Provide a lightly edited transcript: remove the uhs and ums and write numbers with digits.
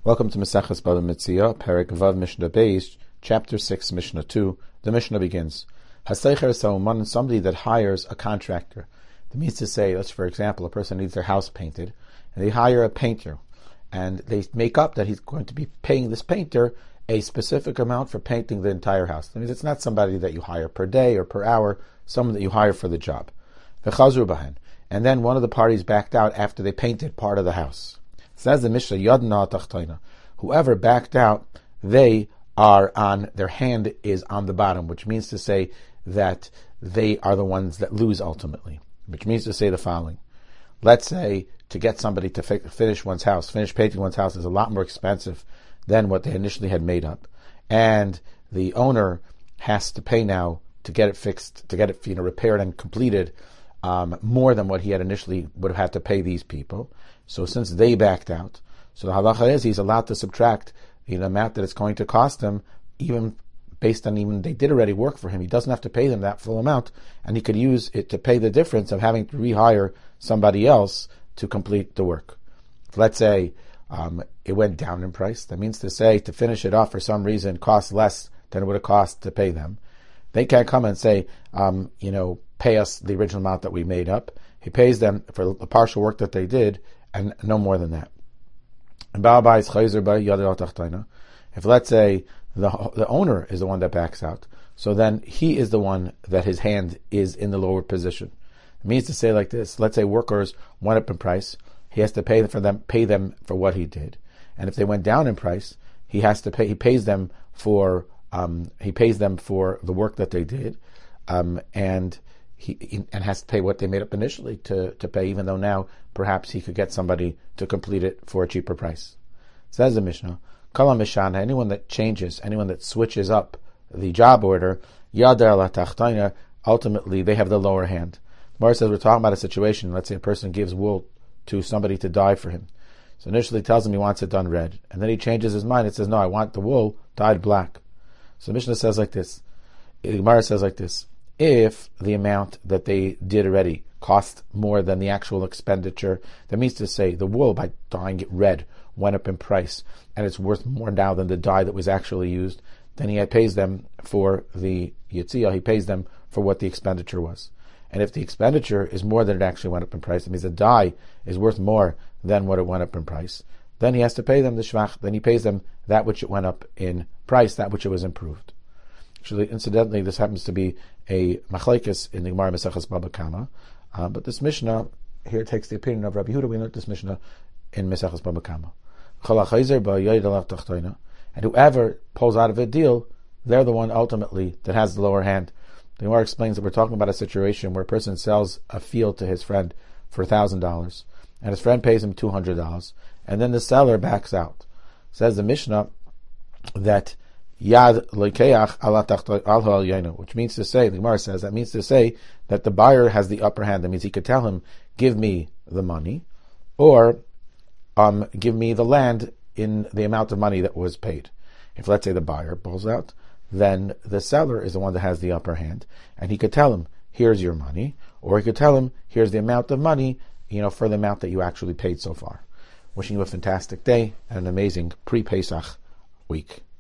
Welcome to Maseches Bava Metzia, Perek Vav Mishnah Beis, Chapter 6, Mishnah 2. The Mishnah begins. Haseicher Sauman, somebody that hires a contractor. That means to say, let's for example, a person needs their house painted, and they hire a painter, and they make up that he's going to be paying this painter a specific amount for painting the entire house. That means it's not somebody that you hire per day or per hour, someone that you hire for the job. V'chazru bahen. And then one of the parties backed out after they painted part of the house. Says the Mishnah, Yadna Tachtoina. Whoever backed out, they are on, their hand is on the bottom, which means to say that they are the ones that lose ultimately. Which means to say the following. Let's say to get somebody to finish one's house, finish painting one's house is a lot more expensive than what they initially had made up. And the owner has to pay now to get it fixed, to get it repaired and completed, more than what he had initially would have had to pay these people. So since they backed out, so the halacha is he's allowed to subtract the amount that it's going to cost him, even based on even they did already work for him. He doesn't have to pay them that full amount, and he could use it to pay the difference of having to rehire somebody else to complete the work. Let's say it went down in price. That means to say to finish it off for some reason costs less than it would have cost to pay them. They can't come and say, pay us the original amount that we made up. He pays them for the partial work that they did, and no more than that. If let's say the owner is the one that backs out, so then he is the one that his hand is in the lower position. It means to say like this: let's say workers went up in price, he has to pay them for what he did, and if they went down in price, he pays them for the work that they did, and he has to pay what they made up initially to pay, even though now perhaps he could get somebody to complete it for a cheaper price. Says the Mishnah, Kala Mishana, anyone that changes, anyone that switches up the job order, Yadar la Tachtaina, ultimately they have the lower hand. The Gemara says we're talking about a situation, let's say a person gives wool to somebody to dye for him. So initially he tells him he wants it done red, and then he changes his mind, it says, no, I want the wool dyed black. So the Mishnah says like this, the Gemara says like this, if the amount that they did already cost more than the actual expenditure, that means to say the wool, by dyeing it red, went up in price, and it's worth more now than the dye that was actually used, then he pays them for the yitziyah, he pays them for what the expenditure was. And if the expenditure is more than it actually went up in price, that means the dye is worth more than what it went up in price, then he has to pay them the shvach, then he pays them that which it went up in price, that which it was improved. Actually, incidentally, this happens to be a machlekes in the Gemara Maseches Baba Kama, but this Mishnah here takes the opinion of Rabbi Yehuda. We learned this Mishnah in Maseches Baba Kama. And whoever pulls out of a deal, they're the one ultimately that has the lower hand. The Gemara explains that we're talking about a situation where a person sells a field to his friend for $1,000, and his friend pays him $200, and then the seller backs out. Says the Mishnah that Yad lekeach ala tachtayna, which means to say, the Gemara says, that means to say that the buyer has the upper hand. That means he could tell him, give me the money, or give me the land in the amount of money that was paid. If let's say the buyer pulls out, then the seller is the one that has the upper hand, and he could tell him, here's your money, or he could tell him, here's the amount of money, for the amount that you actually paid so far. Wishing you a fantastic day and an amazing pre-Pesach week.